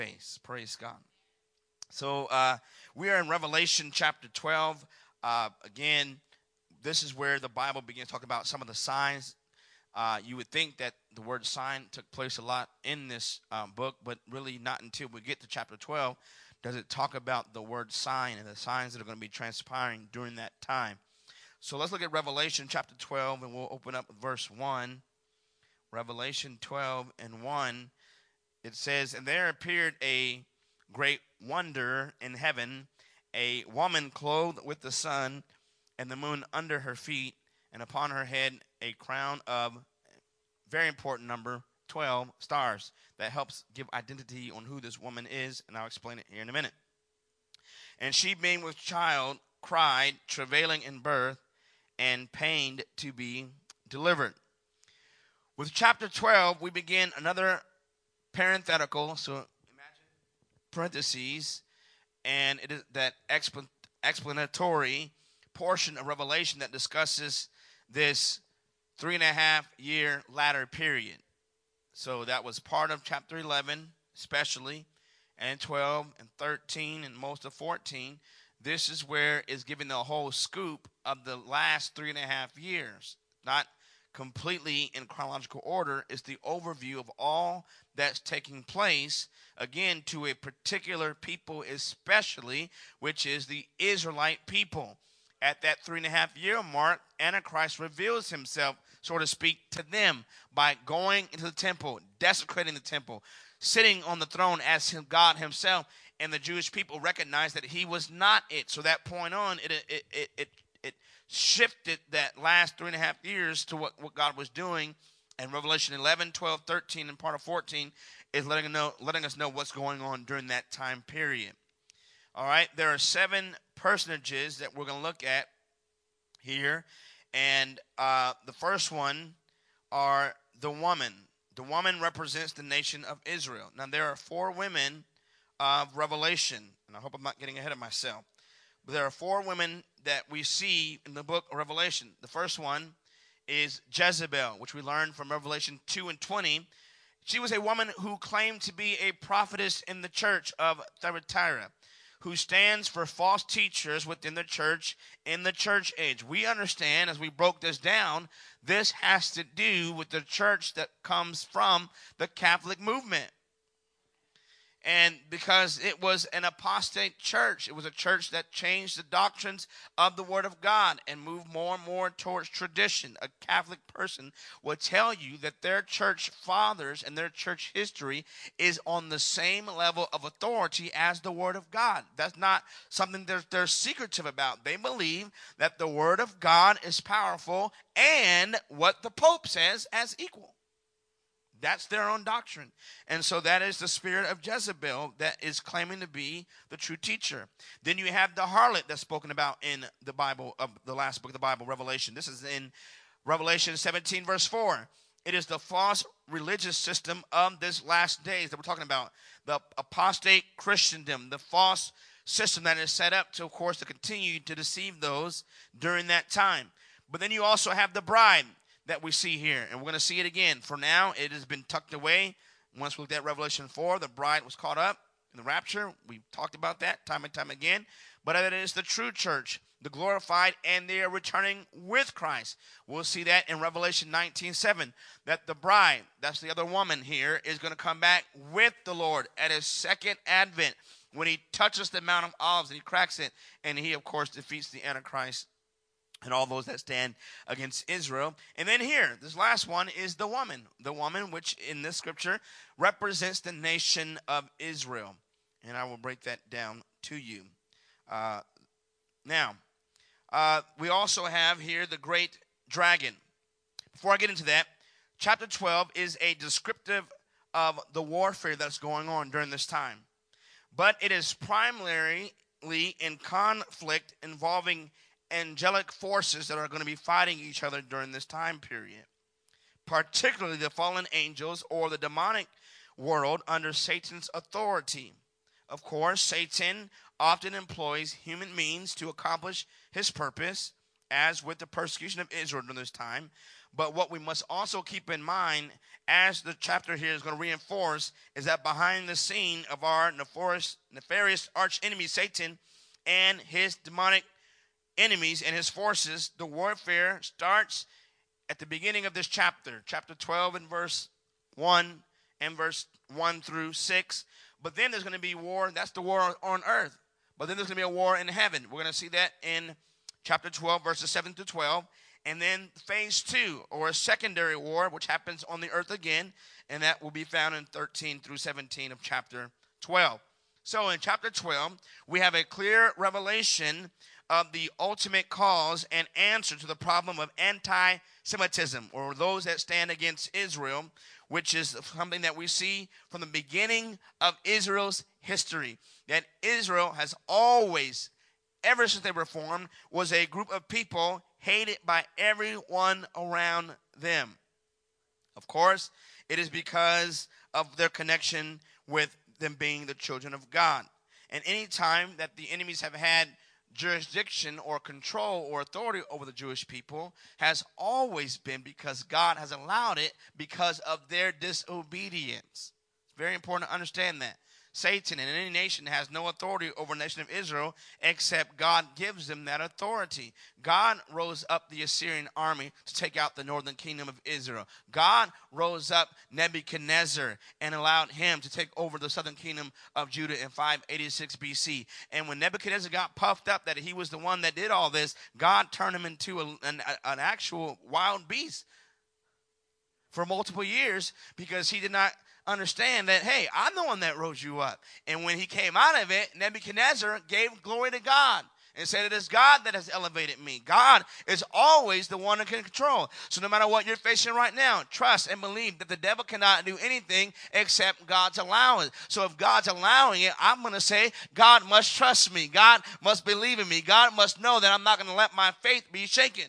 Praise God. So we are in Revelation chapter 12. Again, this is where the Bible begins to talk about some of the signs. You would think that the word sign took place a lot in this book, but really not until we get to chapter 12 does it talk about the word sign and the signs that are going to be transpiring during that time. So let's look at Revelation chapter 12, and we'll open up with verse 1. Revelation 12 and 1. It says, "And there appeared a great wonder in heaven, a woman clothed with the sun and the moon under her feet, and upon her head a crown of," very important number, 12 stars. That helps give identity on who this woman is, and I'll explain it here in a minute. "And she, being with child, cried, travailing in birth, and pained to be delivered." With chapter 12, we begin another parenthetical, so imagine parentheses, and it is that explanatory portion of Revelation that discusses this 3.5 year latter period. So that was part of chapter 11, especially, and 12 and 13 and most of 14. This is where it's giving the whole scoop of the last 3.5 years, not completely in chronological order. Is the overview of all that's taking place, again, to a particular people especially, which is the Israelite people. At that 3.5 year mark, Antichrist reveals himself, so to speak, to them by going into the temple, desecrating the temple, sitting on the throne as God himself, and the Jewish people recognized that he was not it. So that point on, it shifted that last 3.5 years to what God was doing. And Revelation 11, 12, 13, and part of 14 is letting us know what's going on during that time period. All right, there are 7 personages that we're going to look at here. And the first one are the woman. The woman represents the nation of Israel. Now, there are 4 women of Revelation, and I hope I'm not getting ahead of myself. But there are 4 women that we see in the book of Revelation. The first one is Jezebel, which we learned from Revelation 2 and 20. She was a woman who claimed to be a prophetess in the church of Thyatira, who stands for false teachers within the church in the church age. We understand, as we broke this down, this has to do with the church that comes from the Catholic movement. And because it was an apostate church, it was a church that changed the doctrines of the Word of God and moved more and more towards tradition. A Catholic person will tell you that their church fathers and their church history is on the same level of authority as the Word of God. That's not something they're secretive about. They believe that the Word of God is powerful and what the Pope says as equal. That's their own doctrine. And so that is the spirit of Jezebel that is claiming to be the true teacher. Then you have the harlot that's spoken about in the Bible, of the last book of the Bible, Revelation. This is in Revelation 17, verse 4. It is the false religious system of this last days that we're talking about. The apostate Christendom, the false system that is set up to, of course, to continue to deceive those during that time. But then you also have the bride that we see here, and we're going to see it again. For now, it has been tucked away. Once we looked at Revelation 4, the bride was caught up in the rapture. We've talked about that time and time again. But it is the true church, the glorified, and they are returning with Christ. We'll see that in Revelation 19:7, that the bride, that's the other woman here, is going to come back with the Lord at his second advent when he touches the Mount of Olives and he cracks it, and he, of course, defeats the Antichrist and all those that stand against Israel. And then here, this last one is the woman. The woman, which in this scripture represents the nation of Israel. And I will break that down to you. Now, we also have here the great dragon. Before I get into that, chapter 12 is a descriptive of the warfare that's going on during this time. But it is primarily in conflict involving angelic forces that are going to be fighting each other during this time period, particularly the fallen angels or the demonic world under Satan's authority. Of course, Satan often employs human means to accomplish his purpose, as with the persecution of Israel during this time. But what we must also keep in mind, as the chapter here is going to reinforce, is that behind the scene of our nefarious arch enemy Satan and his demonic enemies and his forces, the warfare starts at the beginning of this chapter 12 and verse 1 and verse 1 through 6. But then there's going to be war. That's the war on earth. But then there's going to be a war in heaven. We're going to see that in chapter 12, verses 7 to 12. And then phase 2, or a secondary war, which happens on the earth again. And that will be found in 13 through 17 of chapter 12. So in chapter 12, we have a clear revelation of the ultimate cause and answer to the problem of anti-Semitism, or those that stand against Israel, which is something that we see from the beginning of Israel's history. That Israel has always, ever since they were formed, was a group of people hated by everyone around them. Of course, it is because of their connection with them being the children of God. And any time that the enemies have had jurisdiction or control or authority over the Jewish people has always been because God has allowed it because of their disobedience. It's very important to understand that. Satan in any nation has no authority over the nation of Israel except God gives them that authority. God rose up the Assyrian army to take out the northern kingdom of Israel. God rose up Nebuchadnezzar and allowed him to take over the southern kingdom of Judah in 586 BC. And when Nebuchadnezzar got puffed up that he was the one that did all this, God turned him into an actual wild beast for multiple years because he did not understand that, hey, I'm the one that rose you up. And when he came out of it, Nebuchadnezzar gave glory to God and said, it is God that has elevated me. God is always the one that can control. So no matter what you're facing right now, trust and believe that the devil cannot do anything except God's allowing it. So if God's allowing it, I'm going to say, God must trust me. God must believe in me. God must know that I'm not going to let my faith be shaken.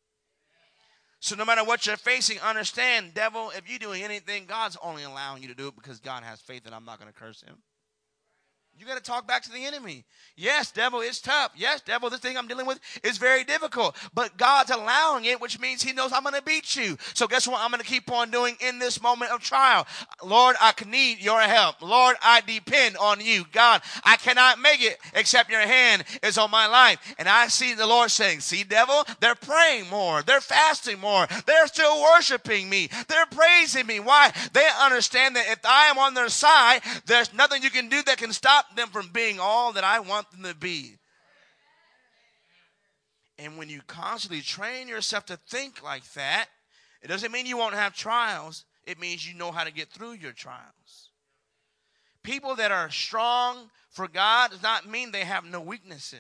So no matter what you're facing, understand, devil, if you're doing anything, God's only allowing you to do it because God has faith that I'm not going to curse him. You got to talk back to the enemy. Yes, devil, it's tough. Yes, devil, this thing I'm dealing with is very difficult. But God's allowing it, which means he knows I'm going to beat you. So guess what I'm going to keep on doing in this moment of trial? Lord, I need your help. Lord, I depend on you. God, I cannot make it except your hand is on my life. And I see the Lord saying, see, devil, they're praying more. They're fasting more. They're still worshiping me. They're praising me. Why? They understand that if I am on their side, there's nothing you can do that can stop them from being all that I want them to be. And when you constantly train yourself to think like that, it doesn't mean you won't have trials. It means you know how to get through your trials. People that are strong for God does not mean they have no weaknesses.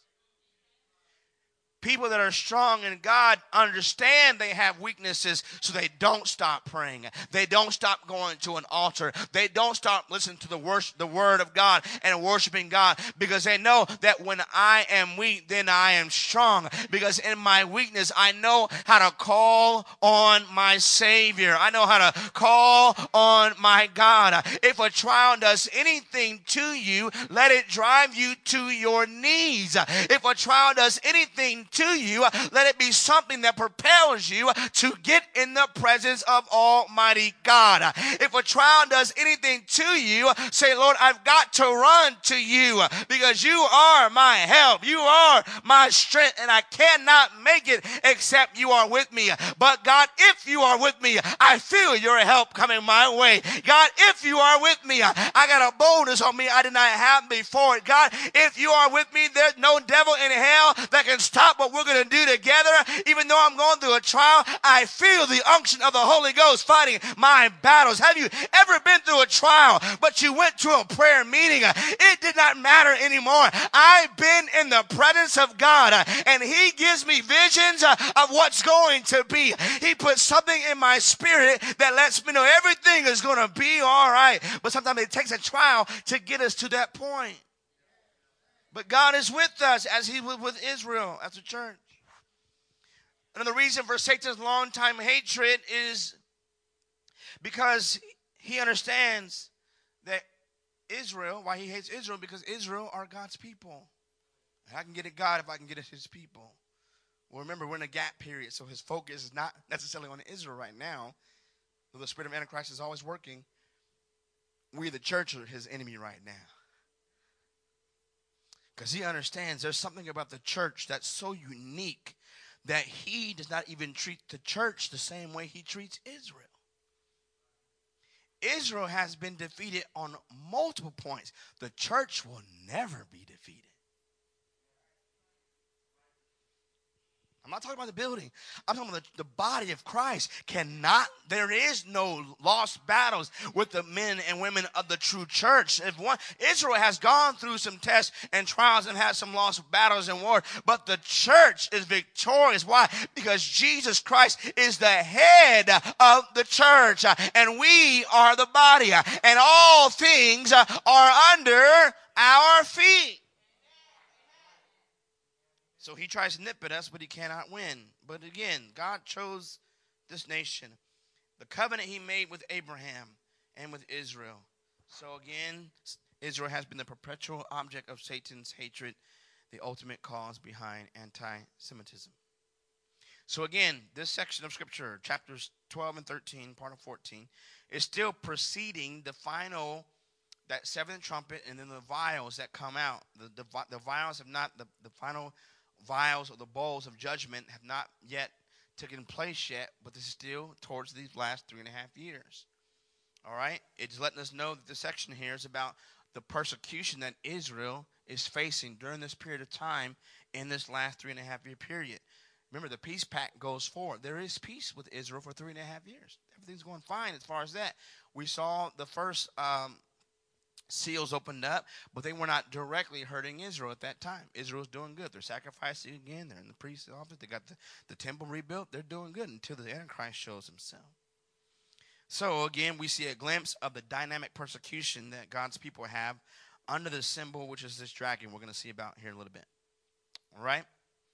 People that are strong in God understand they have weaknesses, so they don't stop praying. They don't stop going to an altar. They don't stop listening to the word of God and worshiping God, because they know that when I am weak, then I am strong. Because in my weakness, I know how to call on my Savior. I know how to call on my God. If a trial does anything to you, let it drive you to your knees. If a trial does anything to you, let it be something that propels you to get in the presence of Almighty God. If a trial does anything to you, say, Lord, I've got to run to you because you are my help. You are my strength, and I cannot make it except you are with me. But God, if you are with me, I feel your help coming my way. God, if you are with me, I got a boldness on me I did not have before. God, if you are with me, there's no devil in hell that can stop what we're going to do together. Even though I'm going through a trial, I feel the unction of the Holy Ghost fighting my battles. Have you ever been through a trial, but you went to a prayer meeting? It did not matter anymore. I've been in the presence of God, and he gives me visions of what's going to be. He puts something in my spirit that lets me know everything is going to be all right. But sometimes it takes a trial to get us to that point. But God is with us as he was with Israel as a church. Another reason for Satan's long-time hatred is because he understands that Israel, why he hates Israel, because Israel are God's people. And I can get at God if I can get at his people. Well, remember, we're in a gap period, so his focus is not necessarily on Israel right now. Though the spirit of Antichrist is always working, we, the church, are his enemy right now. Because he understands there's something about the church that's so unique that he does not even treat the church the same way he treats Israel. Israel has been defeated on multiple points. The church will never be defeated. I'm not talking about the building. I'm talking about the body of Christ. There is no lost battles with the men and women of the true church. Israel has gone through some tests and trials and had some lost battles and war, but the church is victorious. Why? Because Jesus Christ is the head of the church, and we are the body, and all things are under our feet. So he tries to nip at us, but he cannot win. But again, God chose this nation. The covenant he made with Abraham and with Israel. So again, Israel has been the perpetual object of Satan's hatred, the ultimate cause behind anti-Semitism. So again, this section of Scripture, chapters 12 and 13, part of 14, is still preceding the final, that seventh trumpet, and then the vials that come out. The vials have not, the final vials or the bowls of judgment have not yet taken place yet, but this is still towards these last 3.5 years. All right? It's letting us know that the section here is about the persecution that Israel is facing during this period of time in this last 3.5 year period. Remember, the peace pact goes forward. There is peace with Israel for 3.5 years. Everything's going fine as far as that. We saw the first seals opened up, but they were not directly hurting Israel at that time. Israel's doing good. They're sacrificing again. They're in the priest's office. They got the temple rebuilt. They're doing good until the Antichrist shows himself. So again, we see a glimpse of the dynamic persecution that God's people have under the symbol, which is this dragon we're going to see about here in a little bit. All right?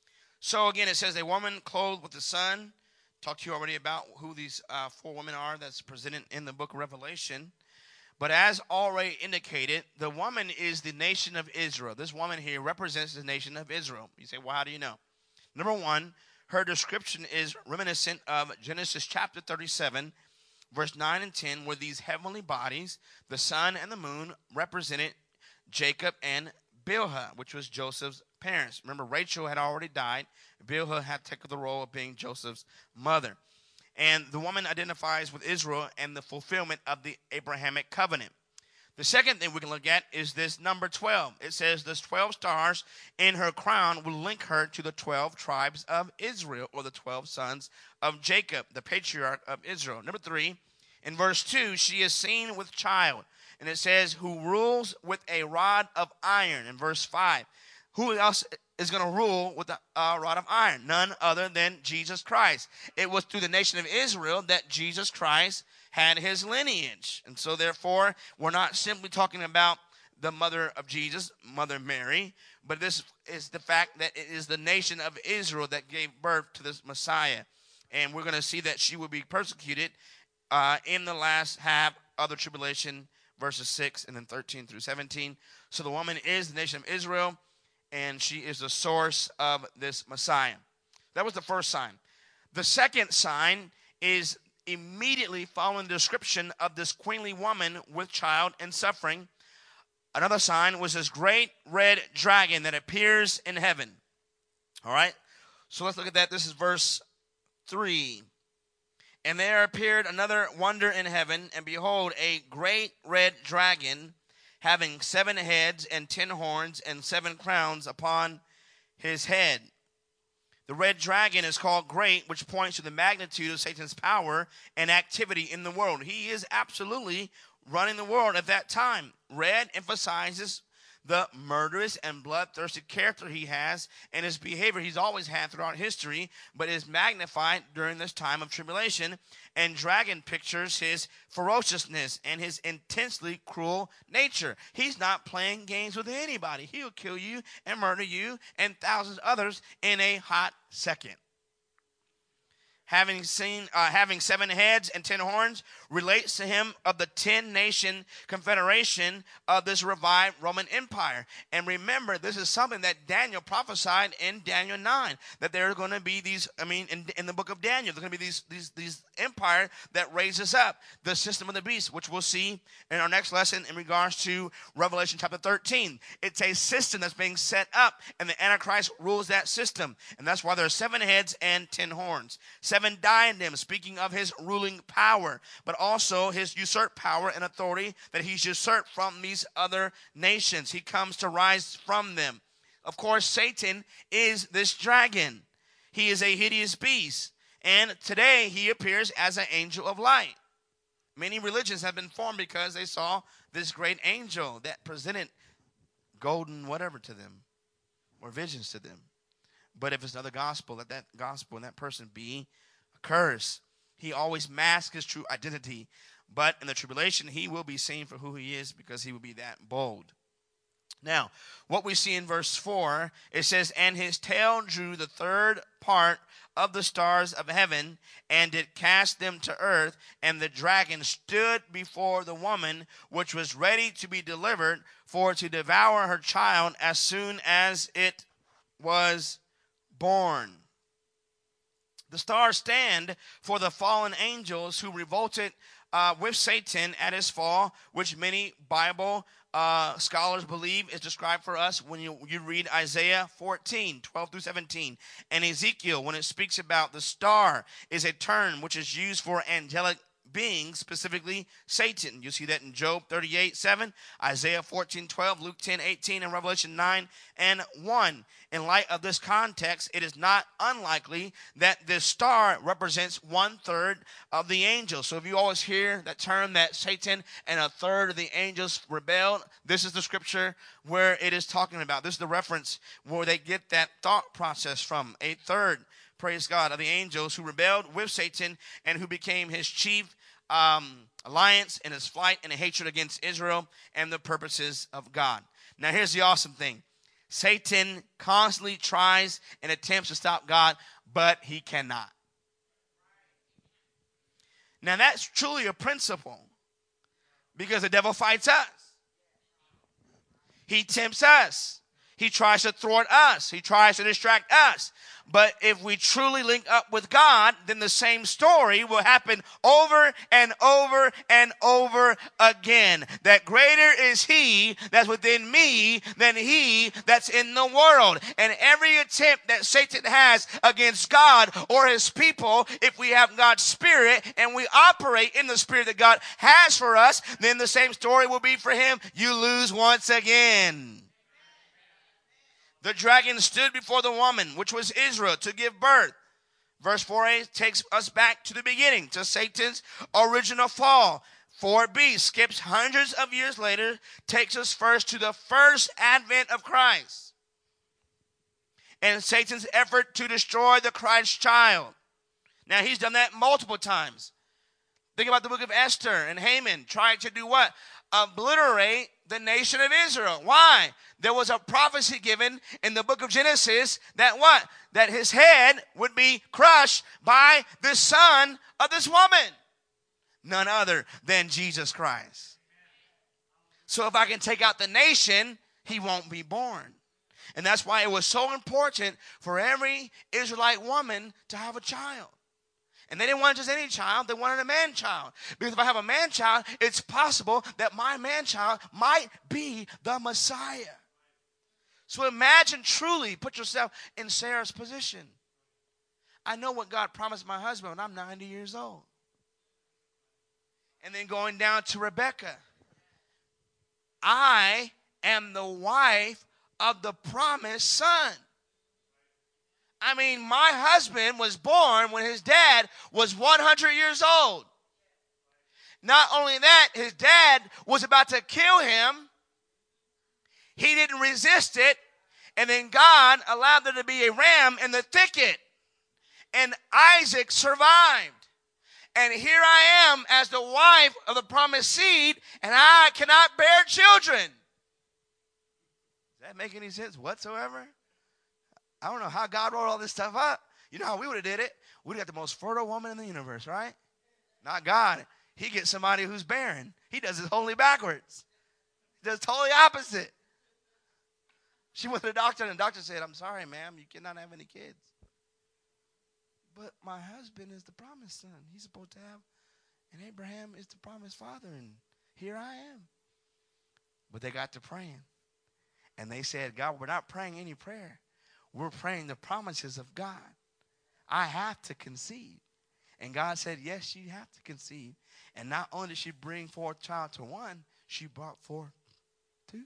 So again, it says a woman clothed with the sun. Talked to you already about who these 4 women are that's presented in the book of Revelation. But as already indicated, the woman is the nation of Israel. This woman here represents the nation of Israel. You say, well, how do you know? Number one, her description is reminiscent of Genesis chapter 37, verse 9 and 10, where these heavenly bodies, the sun and the moon, represented Jacob and Bilhah, which was Joseph's parents. Remember, Rachel had already died. Bilhah had taken the role of being Joseph's mother. And the woman identifies with Israel and the fulfillment of the Abrahamic covenant. The second thing we can look at is this number 12. It says the 12 stars in her crown will link her to the 12 tribes of Israel, or the 12 sons of Jacob, the patriarch of Israel. Number 3, in verse 2, she is seen with child. And it says, who rules with a rod of iron. In verse 5, who else is going to rule with a rod of iron? None other than Jesus Christ. It was through the nation of Israel that Jesus Christ had his lineage. And so therefore, we're not simply talking about the mother of Jesus, Mother Mary, but this is the fact that it is the nation of Israel that gave birth to this Messiah. And we're going to see that she will be persecuted in the last half of the tribulation, verses 6 and then 13 through 17. So the woman is the nation of Israel, and she is the source of this Messiah. That was the first sign. The second sign is immediately following the description of this queenly woman with child and suffering. Another sign was this great red dragon that appears in heaven. All right? So let's look at that. This is verse 3. And there appeared another wonder in heaven, and behold, a great red dragon, having 7 heads and 10 horns and 7 crowns upon his head. The red dragon is called great, which points to the magnitude of Satan's power and activity in the world. He is absolutely running the world at that time. Red emphasizes the murderous and bloodthirsty character he has and his behavior he's always had throughout history, but is magnified during this time of tribulation. And dragon pictures his ferociousness and his intensely cruel nature. He's not playing games with anybody. He'll kill you and murder you and thousands of others in a hot second. having 7 heads and 10 horns, relates to him of the 10-nation confederation of this revived Roman Empire. And remember, this is something that Daniel prophesied in Daniel 9, that there are going to be these, in the book of Daniel, there's going to be these empire that raises up the system of the beast, which we'll see in our next lesson in regards to Revelation chapter 13. It's a system that's being set up, and the Antichrist rules that system. And that's why there are 7 heads and 10 horns. 7 diadems, speaking of his ruling power, but also his usurped power and authority that he's usurped from these other nations. He comes to rise from them. Of course, Satan is this dragon. He is a hideous beast. And today he appears as an angel of light. Many religions have been formed because they saw this great angel that presented golden whatever to them, or visions to them. But if it's another gospel, let that gospel and that person be a curse. He always masks his true identity. But in the tribulation, he will be seen for who he is, because he will be that bold. Now, what we see in verse 4, it says, "And his tail drew the third part of the stars of heaven, and did cast them to earth. And the dragon stood before the woman, which was ready to be delivered, for to devour her child as soon as it was born." The stars stand for the fallen angels who revolted with Satan at his fall, which many Bible scholars believe is described for us when you read Isaiah 14, 12 through 17. And Ezekiel, when it speaks about the star, is a term which is used for angelic being, specifically Satan. You see that in Job 38, 7, Isaiah 14, 12, Luke 10, 18, and Revelation 9 and 1. In light of this context, it is not unlikely that this star represents 1/3 of the angels. So if you always hear that term that Satan and 1/3 of the angels rebelled, this is the scripture where it is talking about. This is the reference where they get that thought process from. 1/3, praise God, of the angels who rebelled with Satan and who became his chief alliance in his flight and a hatred against Israel and the purposes of God. Now here's the awesome thing. Satan constantly tries and attempts to stop God, but he cannot. Now that's truly a principle, because the devil fights us. He tempts us. He tries to thwart us. He tries to distract us. But if we truly link up with God, then the same story will happen over and over and over again. That greater is he that's within me than he that's in the world. And every attempt that Satan has against God or his people, if we have God's spirit and we operate in the spirit that God has for us, then the same story will be for him. You lose once again. The dragon stood before the woman, which was Israel, to give birth. Verse 4a takes us back to the beginning, to Satan's original fall. 4b skips hundreds of years later, takes us first to the first advent of Christ and Satan's effort to destroy the Christ child. Now, he's done that multiple times. Think about the book of Esther and Haman trying to do what? Obliterate the nation of Israel. Why? There was a prophecy given in the book of Genesis that what? That his head would be crushed by the son of this woman. None other than Jesus Christ. So if I can take out the nation, he won't be born. And that's why it was so important for every Israelite woman to have a child. And they didn't want just any child, they wanted a man-child. Because if I have a man-child, it's possible that my man-child might be the Messiah. So imagine truly, put yourself in Sarah's position. I know what God promised my husband when I'm 90 years old. And then going down to Rebecca. I am the wife of the promised son. I mean, my husband was born when his dad was 100 years old. Not only that, his dad was about to kill him. He didn't resist it. And then God allowed there to be a ram in the thicket. And Isaac survived. And here I am as the wife of the promised seed, and I cannot bear children. Does that make any sense whatsoever? I don't know how God wrote all this stuff up. You know how we would have did it? We'd got the most fertile woman in the universe, right? Not God. He gets somebody who's barren. He does it totally backwards. He does totally opposite. She went to the doctor, and the doctor said, I'm sorry, ma'am, you cannot have any kids. But my husband is the promised son. He's supposed to have, and Abraham is the promised father, and here I am. But they got to praying. And they said, God, we're not praying any prayer. We're praying the promises of God. I have to conceive. And God said, yes, you have to conceive. And not only did she bring forth child to one, she brought forth two.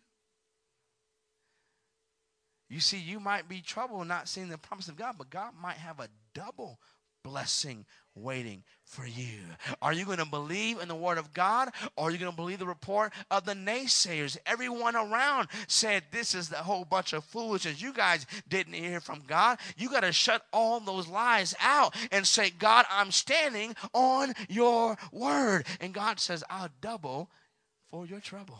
You see, you might be troubled not seeing the promise of God, but God might have a double blessing waiting for you. Are you going to believe in the word of God, or are you going to believe the report of the naysayers? Everyone around said this is the whole bunch of foolishness. You guys didn't hear from God. You got to shut all those lies out and say, God, I'm standing on your word. And God says, I'll double for your trouble.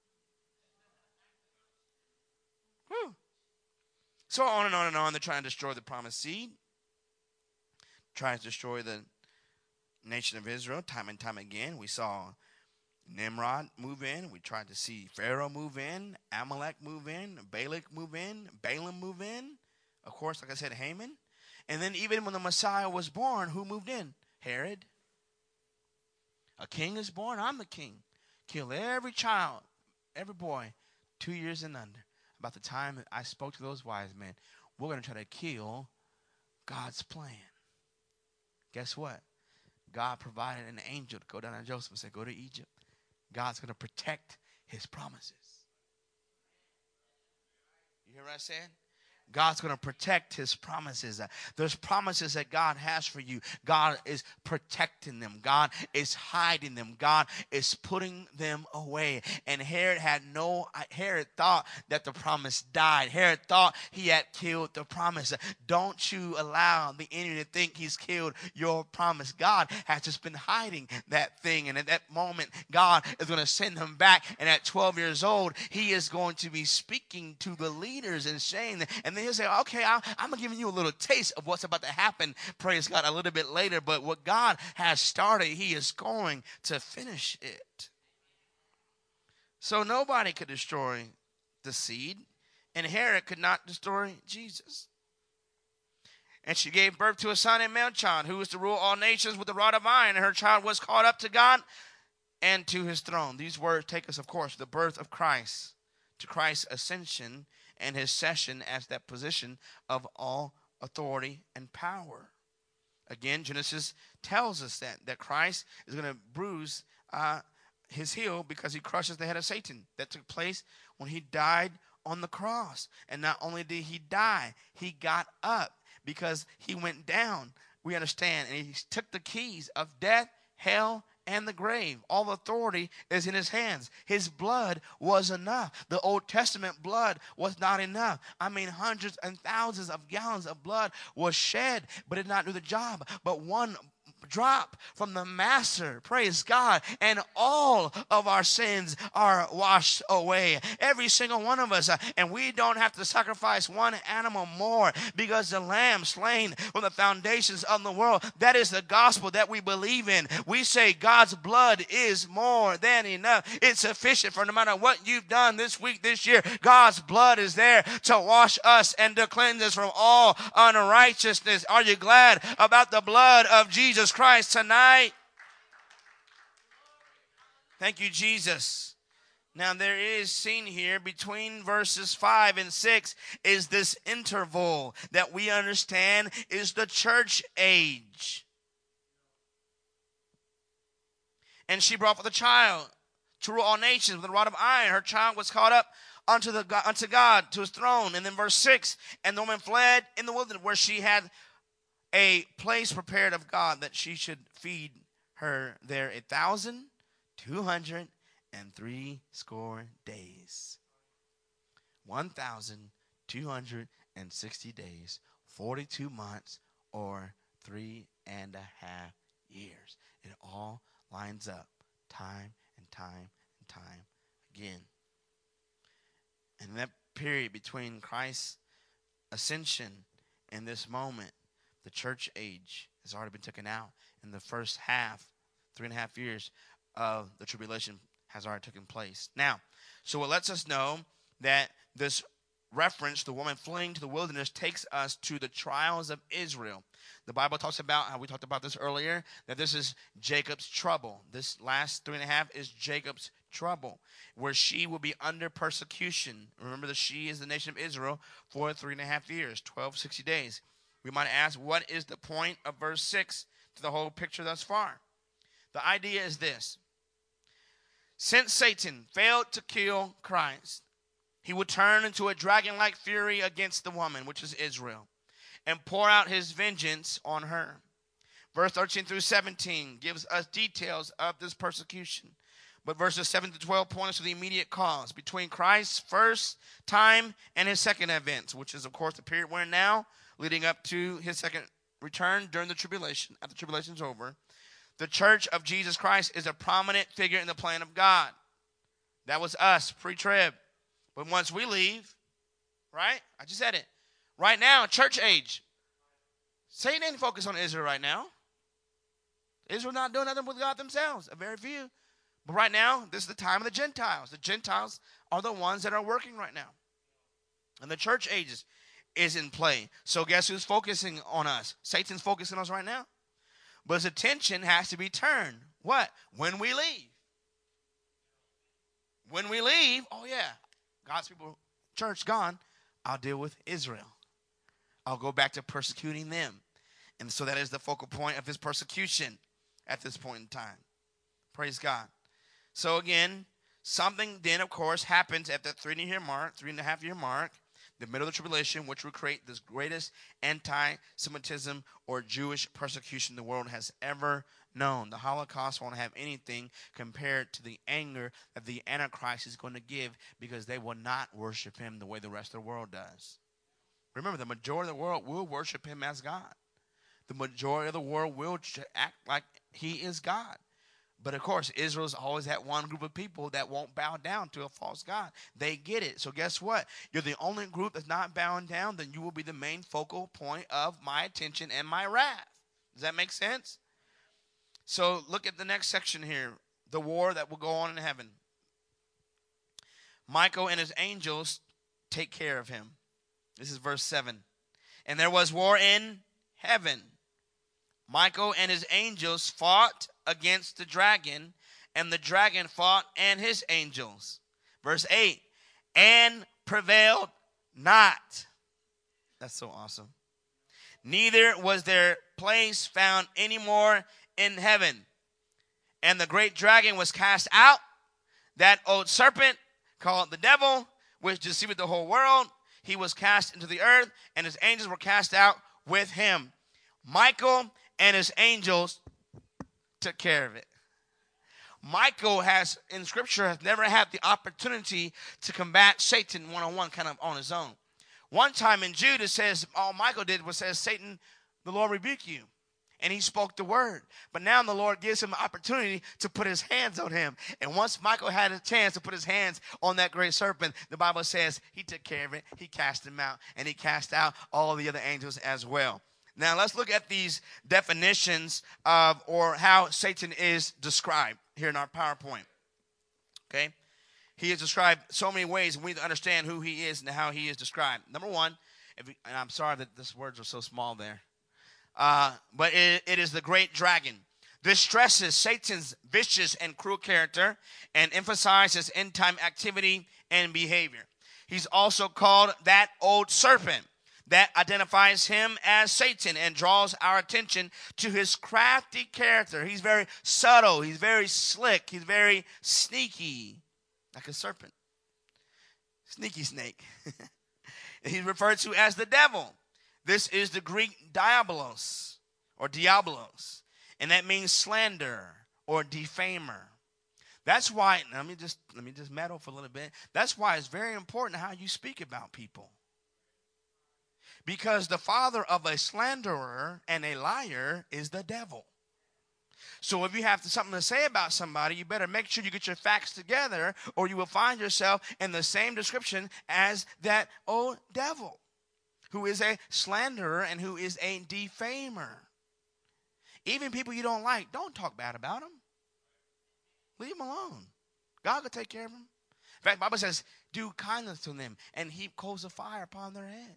Whew. So on and on and on, they're trying to destroy the promised seed, trying to destroy the nation of Israel time and time again. We saw Nimrod move in. We tried to see Pharaoh move in, Amalek move in, Balak move in, Balaam move in. Of course, like I said, Haman. And then even when the Messiah was born, who moved in? Herod. A king is born, I'm the king. Kill every child, every boy, 2 years and under. About the time that I spoke to those wise men, we're going to try to kill God's plan. Guess what? God provided an angel to go down to Joseph and say, go to Egypt. God's going to protect his promises. You hear what I said? God's going to protect his promises. There's promises that God has for you. God is protecting them. God is hiding them. God is putting them away. And Herod thought that the promise died. Herod thought he had killed the promise. Don't you allow the enemy to think he's killed your promise. God has just been hiding that thing. And at that moment, God is going to send him back. And at 12 years old, he is going to be speaking to the leaders and saying that, and then he'll say, okay, I'm giving you a little taste of what's about to happen, praise God, a little bit later. But what God has started, he is going to finish it. So nobody could destroy the seed, and Herod could not destroy Jesus. And she gave birth to a son and male child, who was to rule all nations with a rod of iron. And her child was caught up to God and to his throne. These words take us, of course, to the birth of Christ, to Christ's ascension and his session as that position of all authority and power. Again, Genesis tells us that Christ is going to bruise his heel because he crushes the head of Satan. That took place when he died on the cross. And not only did he die, he got up because he went down. We understand. And he took the keys of death, hell, and the grave. All authority is in his hands. His blood was enough. The Old Testament blood was not enough. I mean, hundreds and thousands of gallons of blood was shed, but it did not do the job. But one drop from the master, praise God, and all of our sins are washed away, every single one of us, and we don't have to sacrifice one animal more, because the lamb slain from the foundations of the world, that is the gospel that we believe in. We say God's blood is more than enough. It's sufficient for no matter what you've done this week, this year. God's blood is there to wash us and to cleanse us from all unrighteousness. Are you glad about the blood of Jesus Christ tonight? Thank you, Jesus. Now there is seen here between verses 5 and 6 is this interval that we understand is the church age. And she brought forth a child to rule all nations with a rod of iron. Her child was caught up unto God, to his throne. And then verse 6, and the woman fled in the wilderness, where she had a place prepared of God, that she should feed her there 1,260 days. 1,260 days, 42 months, or 3.5 years. It all lines up time and time and time again. And that period between Christ's ascension and this moment, The church age has already been taken out. In the first half, 3.5 years of the tribulation has already taken place. Now, so it lets us know that this reference, the woman fleeing to the wilderness, takes us to the trials of Israel. The Bible talks about, how we talked about this earlier, that this is Jacob's trouble. This last 3.5 is Jacob's trouble, where she will be under persecution. Remember that she is the nation of Israel for 3.5 years, 1260 days. We might ask, what is the point of verse 6 to the whole picture thus far? The idea is this. Since Satan failed to kill Christ, he would turn into a dragon-like fury against the woman, which is Israel, and pour out his vengeance on her. Verse 13 through 17 gives us details of this persecution. But verses 7 to 12 point us to the immediate cause between Christ's first time and his second advent, which is, of course, the period we're in now, leading up to his second return during the tribulation, after the tribulation is over. The church of Jesus Christ is a prominent figure in the plan of God. That was us, pre-trib. But once we leave, right? I just said it. Right now, church age. Satan ain't focused on Israel right now. Israel not doing nothing with God themselves, a very few. But right now, this is the time of the Gentiles. The Gentiles are the ones that are working right now. And the church ages is in play. So guess who's focusing on us? Satan's focusing on us right now. But his attention has to be turned. What? When we leave. When we leave, oh yeah, God's people, church gone, I'll deal with Israel. I'll go back to persecuting them. And so that is the focal point of his persecution at this point in time. Praise God. So again, something then, of course, happens at the 3.5 year mark, the middle of the tribulation, which will create this greatest anti-Semitism or Jewish persecution the world has ever known. The Holocaust won't have anything compared to the anger that the Antichrist is going to give, because they will not worship him the way the rest of the world does. Remember, the majority of the world will worship him as God. The majority of the world will act like he is God. But of course, Israel's always that one group of people that won't bow down to a false god. They get it. So guess what? You're the only group that's not bowing down, then you will be the main focal point of my attention and my wrath. Does that make sense? So look at the next section here. The war that will go on in heaven. Michael and his angels take care of him. This is verse 7. And there was war in heaven. Michael and his angels fought against the dragon, and the dragon fought and his angels. Verse 8, and prevailed not. That's so awesome. Neither was their place found any more in heaven. And the great dragon was cast out, that old serpent called the devil, which deceived the whole world. He was cast into the earth, and his angels were cast out with him. Michael and his angels took care of it. Michael has, in Scripture, has never had the opportunity to combat Satan one-on-one, kind of on his own. One time in Jude, it says, all Michael did was says, Satan, the Lord rebuke you. And he spoke the word. But now the Lord gives him the opportunity to put his hands on him. And once Michael had a chance to put his hands on that great serpent, the Bible says he took care of it. He cast him out. And he cast out all the other angels as well. Now let's look at these definitions of, or how Satan is described here in our PowerPoint. Okay? He is described so many ways, and we need to understand who he is and how he is described. Number one, and I'm sorry that these words are so small there. But it is the great dragon. This stresses Satan's vicious and cruel character and emphasizes end-time activity and behavior. He's also called that old serpent. That identifies him as Satan and draws our attention to his crafty character. He's very subtle. He's very slick. He's very sneaky, like a serpent. Sneaky snake. He's referred to as the devil. This is the Greek diabolos or diabolos, and that means slander or defamer. That's why, let me just meddle for a little bit. That's why it's very important how you speak about people. Because the father of a slanderer and a liar is the devil. So if you have something to say about somebody, you better make sure you get your facts together, or you will find yourself in the same description as that old devil, who is a slanderer, and who is a defamer. Even people you don't like, don't talk bad about them. Leave them alone. God will take care of them. In fact, the Bible says, do kindness to them and heap coals of fire upon their head.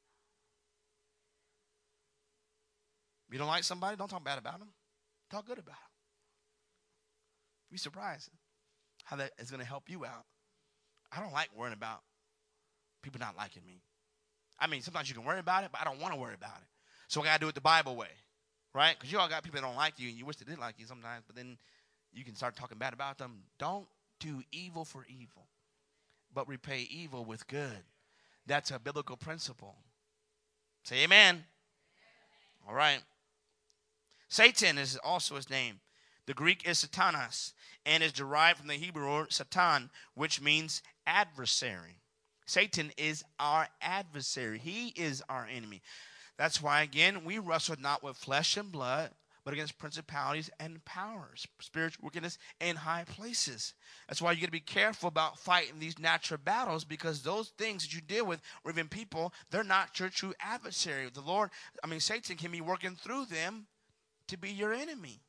If you don't like somebody, don't talk bad about them. Talk good about them. You'll be surprised how that is going to help you out. I don't like worrying about people not liking me. I mean, sometimes you can worry about it, but I don't want to worry about it. So I got to do it the Bible way, right? Because you all got people that don't like you, and you wish they did like you sometimes, but then you can start talking bad about them. Don't do evil for evil, but repay evil with good. That's a biblical principle. Say amen. All right. Satan is also his name. The Greek is Satanas and is derived from the Hebrew word Satan, which means adversary. Satan is our adversary. He is our enemy. That's why, again, we wrestle not with flesh and blood, but against principalities and powers, spiritual wickedness in high places. That's why you got to be careful about fighting these natural battles, because those things that you deal with, or even people, they're not your true adversary. Satan can be working through them to be your enemy.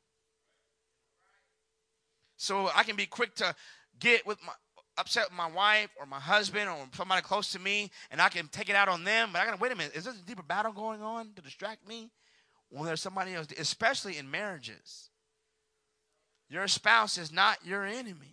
So I can be quick to get upset with my wife or my husband or somebody close to me, and I can take it out on them. But I got to wait a minute. Is there a deeper battle going on to distract me when there's somebody else, especially in marriages? Your spouse is not your enemy.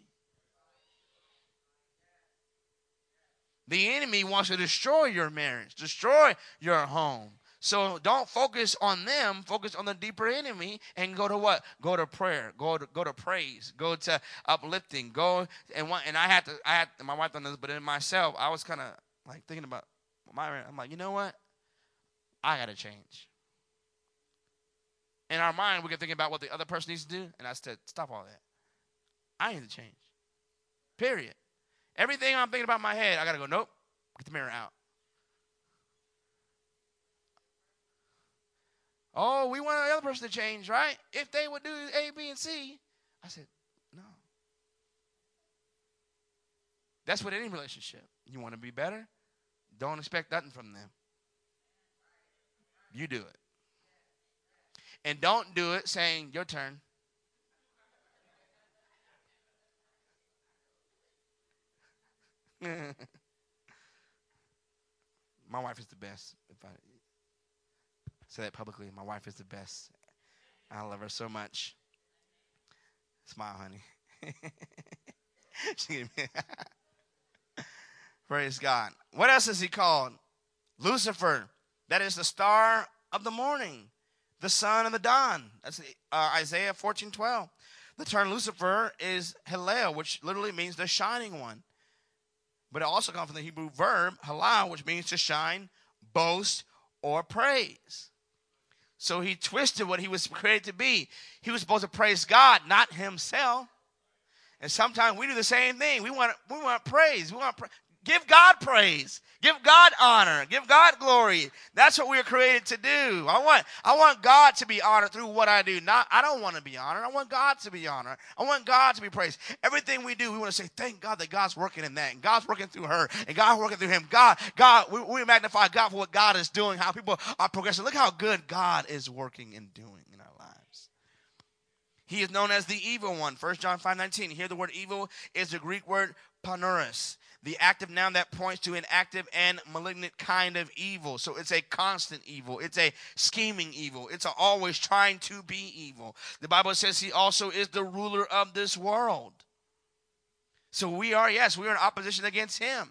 The enemy wants to destroy your marriage, destroy your home. So don't focus on them. Focus on the deeper enemy and go to what? Go to prayer. Go to praise. Go to uplifting. My wife done this, but in myself, I was kind of like thinking about I'm like, you know what? I got to change. In our mind, we can think about what the other person needs to do, and I said, stop all that. I need to change. Period. Everything I'm thinking about in my head, I got to go, nope, get the mirror out. Oh, we want the other person to change, right? If they would do A, B, and C. I said, no. That's with any relationship. You want to be better? Don't expect nothing from them. You do it. And don't do it saying, your turn. My wife is the best. If I say that publicly, my wife is the best. I love her so much. Smile, honey. Praise God. What else is he called? Lucifer. That is the star of the morning, the son of the dawn. That's Isaiah 14:12. The term Lucifer is Hallel, which literally means the shining one. But it also comes from the Hebrew verb halal, which means to shine, boast, or praise. So he twisted what he was created to be. He was supposed to praise God, not himself. And sometimes we do the same thing. We want praise. Give God praise. Give God honor. Give God glory. That's what we were created to do. I want God to be honored through what I do. I don't want to be honored. I want God to be honored. I want God to be praised. Everything we do, we want to say, thank God that God's working in that. And God's working through her. And God's working through him. We magnify God for what God is doing, how people are progressing. Look how good God is working and doing in our lives. He is known as the evil one. 1 John 5:19. Here the word evil is the Greek word panuros, the active noun that points to an active and malignant kind of evil. So it's a constant evil. It's a scheming evil. It's always trying to be evil. The Bible says he also is the ruler of this world. So we are in opposition against him.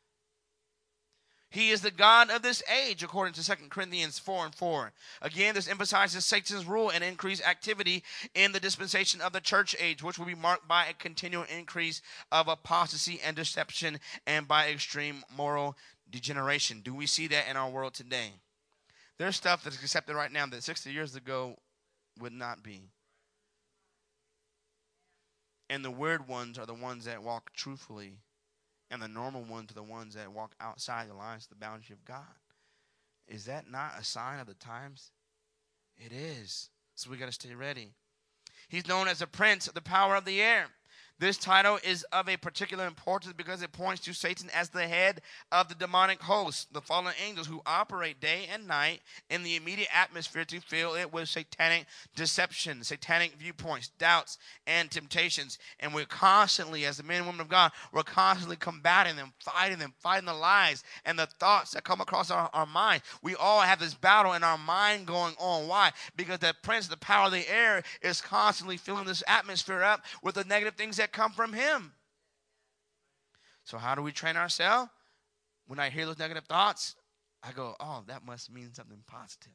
He is the God of this age, according to 2 Corinthians 4:4. Again, this emphasizes Satan's rule and increased activity in the dispensation of the church age, which will be marked by a continual increase of apostasy and deception and by extreme moral degeneration. Do we see that in our world today? There's stuff that's accepted right now that 60 years ago would not be. And the weird ones are the ones that walk truthfully. And the normal ones are the ones that walk outside the lines of the boundary of God. Is that not a sign of the times? It is. So we got to stay ready. He's known as the prince of the power of the air. This title is of a particular importance because it points to Satan as the head of the demonic host, the fallen angels who operate day and night in the immediate atmosphere to fill it with satanic deception, satanic viewpoints, doubts, and temptations. And we're constantly, as the men and women of God, we're constantly combating them, fighting the lies and the thoughts that come across our mind. We all have this battle in our mind going on. Why? Because the prince, the power of the air, is constantly filling this atmosphere up with the negative things that come from him. So how do we train ourselves? When I hear those negative thoughts, I go, oh, that must mean something positive.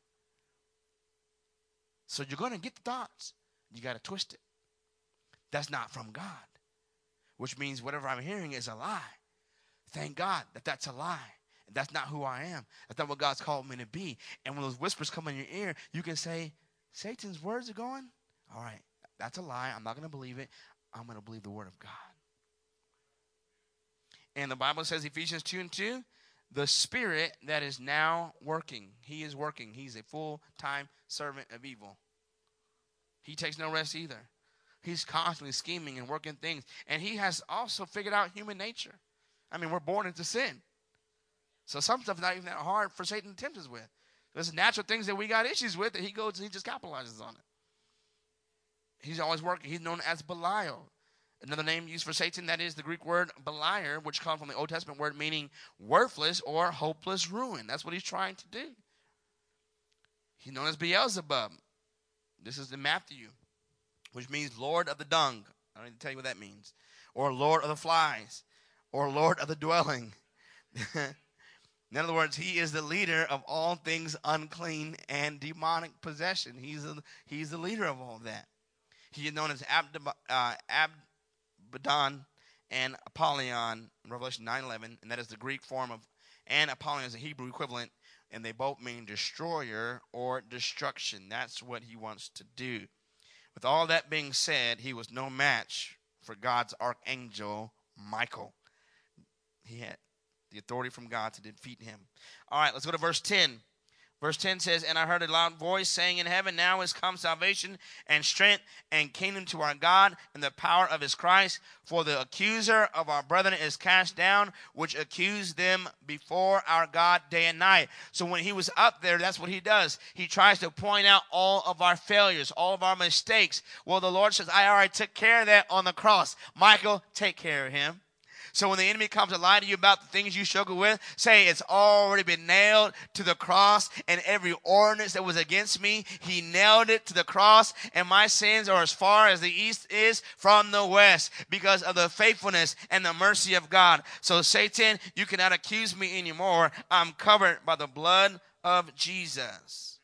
So you're going to get the thoughts. You got to twist it. That's not from God, which means whatever I'm hearing is a lie. Thank God that that's a lie. And that's not who I am. That's not what God's called me to be. And when those whispers come in your ear, you can say, Satan's words are going, all right, that's a lie. I'm not going to believe it. I'm going to believe the word of God. And the Bible says, Ephesians 2:2, the spirit that is now working. He is working. He's a full-time servant of evil. He takes no rest either. He's constantly scheming and working things. And he has also figured out human nature. I mean, we're born into sin. So some stuff is not even that hard for Satan to tempt us with. There's natural things that we got issues with that he goes and he just capitalizes on it. He's always working. He's known as Belial. Another name used for Satan, that is the Greek word Beliar, which comes from the Old Testament word meaning worthless or hopeless ruin. That's what he's trying to do. He's known as Beelzebub. This is in Matthew, which means Lord of the dung. I don't need to tell you what that means. Or Lord of the flies. Or Lord of the dwelling. In other words, he is the leader of all things unclean and demonic possession. He's the leader of all that. He is known as Abaddon and Apollyon in Revelation 9:11, and that is the Greek form of, and Apollyon is the Hebrew equivalent, and they both mean destroyer or destruction. That's what he wants to do. With all that being said, he was no match for God's archangel, Michael. He had the authority from God to defeat him. All right, let's go to verse 10. Verse 10 says, and I heard a loud voice saying in heaven, now is come salvation and strength and kingdom to our God and the power of his Christ. For the accuser of our brethren is cast down, which accused them before our God day and night. So when he was up there, that's what he does. He tries to point out all of our failures, all of our mistakes. Well, the Lord says, I already took care of that on the cross. Michael, take care of him. So when the enemy comes to lie to you about the things you struggle with, say it's already been nailed to the cross, and every ordinance that was against me, he nailed it to the cross, and my sins are as far as the east is from the west because of the faithfulness and the mercy of God. So Satan, you cannot accuse me anymore. I'm covered by the blood of Jesus.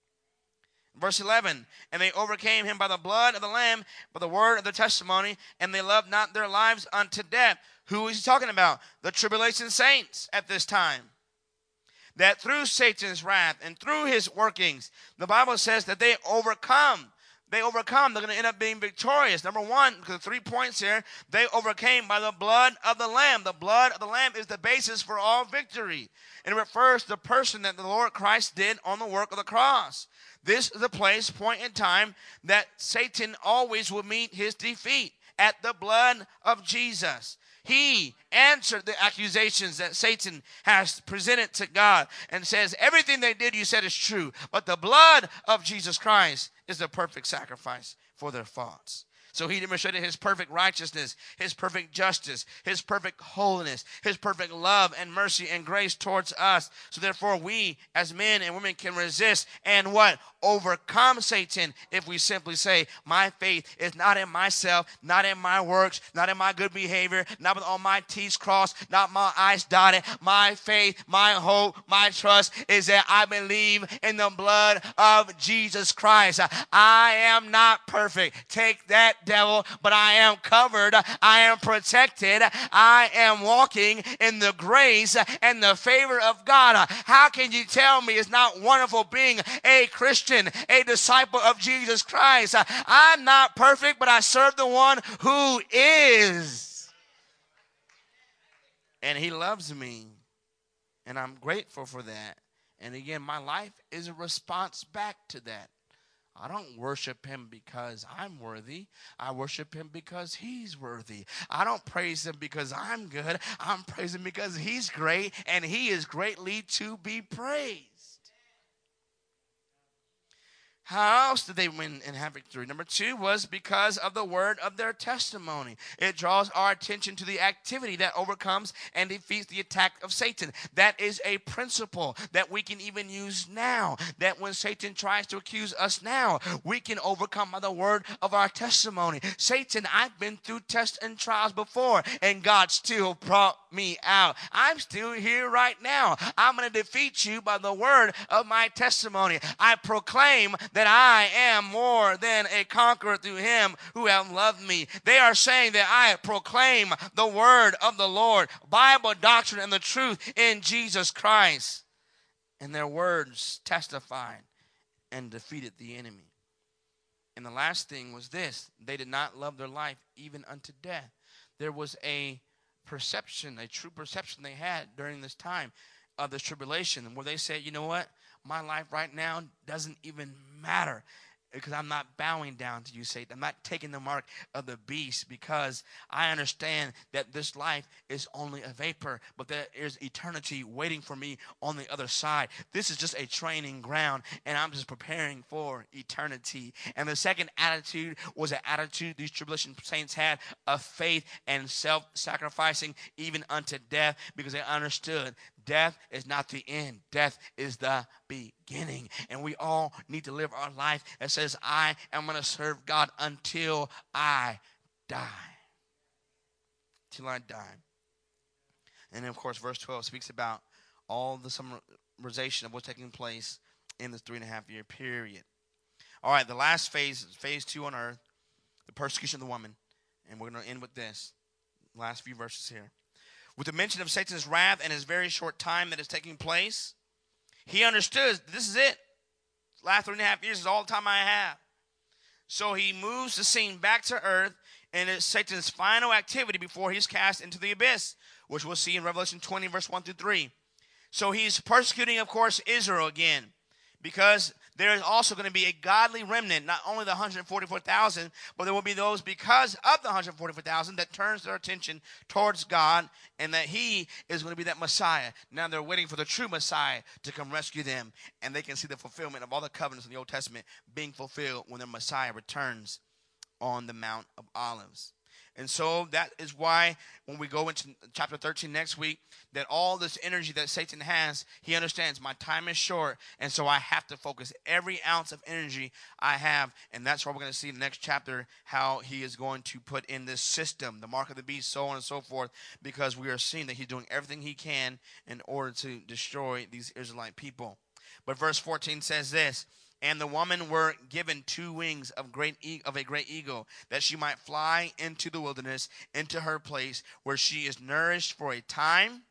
Verse 11, and they overcame him by the blood of the Lamb, by the word of the testimony, and they loved not their lives unto death. Who is he talking about? The tribulation saints at this time. That through Satan's wrath and through his workings, the Bible says that they overcome. They're going to end up being victorious. Number one, because 3 points here, they overcame by the blood of the Lamb. The blood of the Lamb is the basis for all victory. And it refers to the person that the Lord Christ did on the work of the cross. This is the place, point in time, that Satan always will meet his defeat at the blood of Jesus. He answered the accusations that Satan has presented to God and says, everything they did you said is true, but the blood of Jesus Christ is the perfect sacrifice for their faults. So he demonstrated his perfect righteousness, his perfect justice, his perfect holiness, his perfect love and mercy and grace towards us. So therefore we as men and women can resist and what? Overcome Satan if we simply say, my faith is not in myself, not in my works, not in my good behavior, not with all my T's crossed, not my I's dotted. My faith, my hope, my trust is that I believe in the blood of Jesus Christ. I am not perfect. Take that, devil, but I am covered. I am protected. I am walking in the grace and the favor of God. How can you tell me it's not wonderful being a Christian, a disciple of Jesus Christ? I'm not perfect, but I serve the one who is. And he loves me. And I'm grateful for that. And again, my life is a response back to that. I don't worship him because I'm worthy. I worship him because he's worthy. I don't praise him because I'm good. I'm praising him because he's great, and he is greatly to be praised. How else did they win and have victory? Number 2 was because of the word of their testimony. It draws our attention to the activity that overcomes and defeats the attack of Satan. That is a principle that we can even use now. That when Satan tries to accuse us now, we can overcome by the word of our testimony. Satan, I've been through tests and trials before, and God still brought me out. I'm still here right now. I'm going to defeat you by the word of my testimony. I proclaim that I am more than a conqueror through him who have loved me. They are saying that I proclaim the word of the Lord, Bible doctrine and the truth in Jesus Christ. And their words testified and defeated the enemy. And the last thing was this: they did not love their life even unto death. There was a perception, a true perception they had during this time of this tribulation, where they said, you know what? My life right now doesn't even matter, because I'm not bowing down to you, Satan. I'm not taking the mark of the beast, because I understand that this life is only a vapor, but there is eternity waiting for me on the other side. This is just a training ground, and I'm just preparing for eternity. And the second attitude was an attitude these tribulation saints had of faith and self-sacrificing even unto death, because they understood death is not the end. Death is the beginning. And we all need to live our life that says, I am going to serve God until I die. Till I die. And then, of course, verse 12 speaks about all the summarization of what's taking place in this 3.5-year period. All right, the last phase, phase 2 on earth, the persecution of the woman. And we're going to end with this. Last few verses here. With the mention of Satan's wrath and his very short time that is taking place, he understood this is it. Last 3.5 years is all the time I have. So he moves the scene back to earth, and it's Satan's final activity before he's cast into the abyss, which we'll see in Revelation 20, verse 1 through 3. So he's persecuting, of course, Israel again, because there is also going to be a godly remnant, not only the 144,000, but there will be those because of the 144,000 that turns their attention towards God, and that he is going to be that Messiah. Now they're waiting for the true Messiah to come rescue them, and they can see the fulfillment of all the covenants in the Old Testament being fulfilled when their Messiah returns on the Mount of Olives. And so that is why when we go into chapter 13 next week, that all this energy that Satan has, he understands my time is short, and so I have to focus every ounce of energy I have. And that's why we're going to see in the next chapter how he is going to put in this system, the mark of the beast, so on and so forth, because we are seeing that he's doing everything he can in order to destroy these Israelite people. But verse 14 says this: and the woman were given 2 wings of a great eagle, that she might fly into the wilderness, into her place, where she is nourished for a time,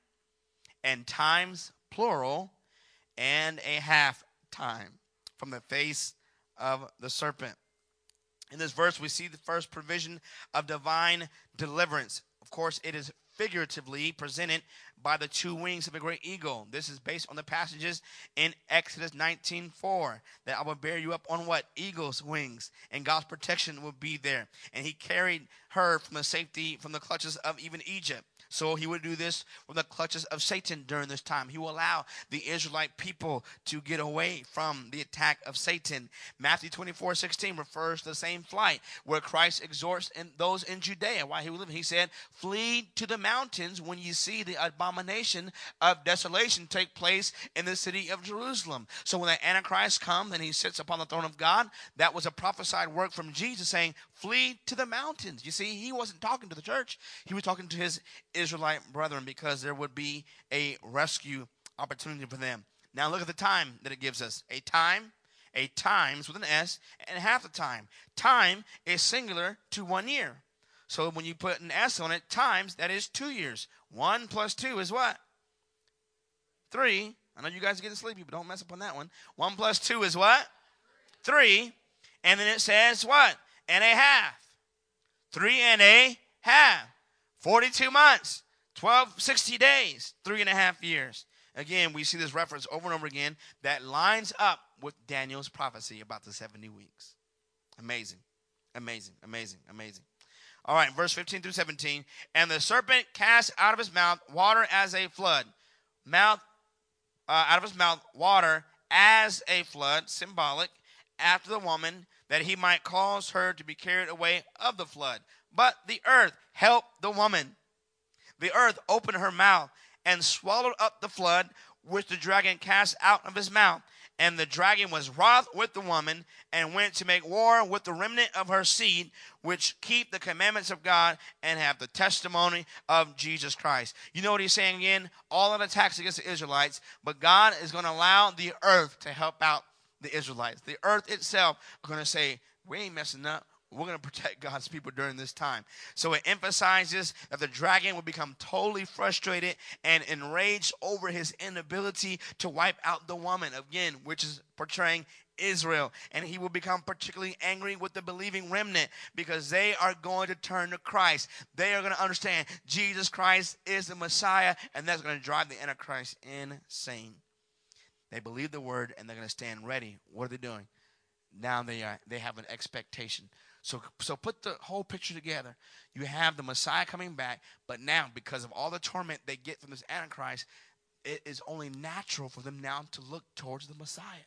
and times plural, and a half time, from the face of the serpent. In this verse, we see the first provision of divine deliverance. Of course, it is figuratively presented by the 2 wings of a great eagle. This is based on the passages in Exodus 19:4, that I will bear you up on what? Eagle's wings, and God's protection will be there. And he carried her from the clutches of even Egypt. So he would do this from the clutches of Satan during this time. He will allow the Israelite people to get away from the attack of Satan. Matthew 24:16 refers to the same flight where Christ exhorts those in Judea while he was living. He said, flee to the mountains when you see the abomination of desolation take place in the city of Jerusalem. So when the Antichrist comes and he sits upon the throne of God, that was a prophesied word from Jesus saying, flee to the mountains. You see, he wasn't talking to the church. He was talking to his Israelite brethren, because there would be a rescue opportunity for them. Now look at the time that it gives us. A times with an S, and half the time. Time is singular to 1 year. So when you put an S on it, times, that is 2 years. 1 plus 2 is what? 3. I know you guys are getting sleepy, but don't mess up on that one. 1 plus 2 is what? 3. And then it says what? And a half. 3 and a half. 42 months, 60 days, 3.5 years. Again, we see this reference over and over again that lines up with Daniel's prophecy about the 70 weeks. Amazing, amazing, amazing, amazing. All right, verse 15 through 17. And the serpent cast out of his mouth water as a flood. Out of his mouth water as a flood, symbolic, after the woman, that he might cause her to be carried away of the flood. But the earth helped the woman. The earth opened her mouth and swallowed up the flood which the dragon cast out of his mouth. And the dragon was wroth with the woman and went to make war with the remnant of her seed, which keep the commandments of God and have the testimony of Jesus Christ. You know what he's saying again? All an attacks against the Israelites, but God is going to allow the earth to help out the Israelites. The earth itself are going to say, we ain't messing up. We're going to protect God's people during this time. So it emphasizes that the dragon will become totally frustrated and enraged over his inability to wipe out the woman, again, which is portraying Israel. And he will become particularly angry with the believing remnant because they are going to turn to Christ. They are going to understand Jesus Christ is the Messiah, and that's going to drive the Antichrist insane. They believe the word, and they're going to stand ready. What are they doing? Now they have an expectation. So put the whole picture together. You have the Messiah coming back, but now because of all the torment they get from this Antichrist, it is only natural for them now to look towards the Messiah.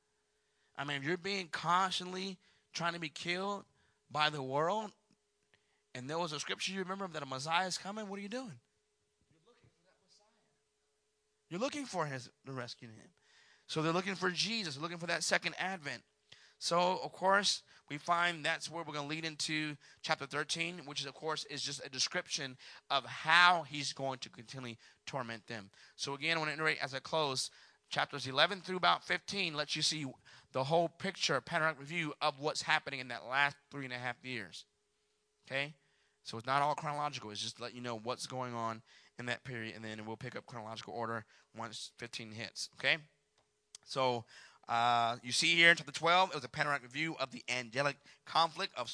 I mean, if you're being constantly trying to be killed by the world, and there was a scripture you remember that a Messiah is coming, what are you doing? You're looking for that Messiah. You're looking for the rescue him. So they're looking for Jesus. They're looking for that second advent. So, of course, we find that's where we're going to lead into chapter 13, which is, of course, is just a description of how he's going to continually torment them. So, again, I want to iterate as I close, chapters 11 through about 15 lets you see the whole picture, panoramic review of what's happening in that last 3.5 years. Okay? So it's not all chronological. It's just to let you know what's going on in that period, and then we'll pick up chronological order once 15 hits. Okay? So you see here in chapter 12, it was a panoramic review of the angelic conflict of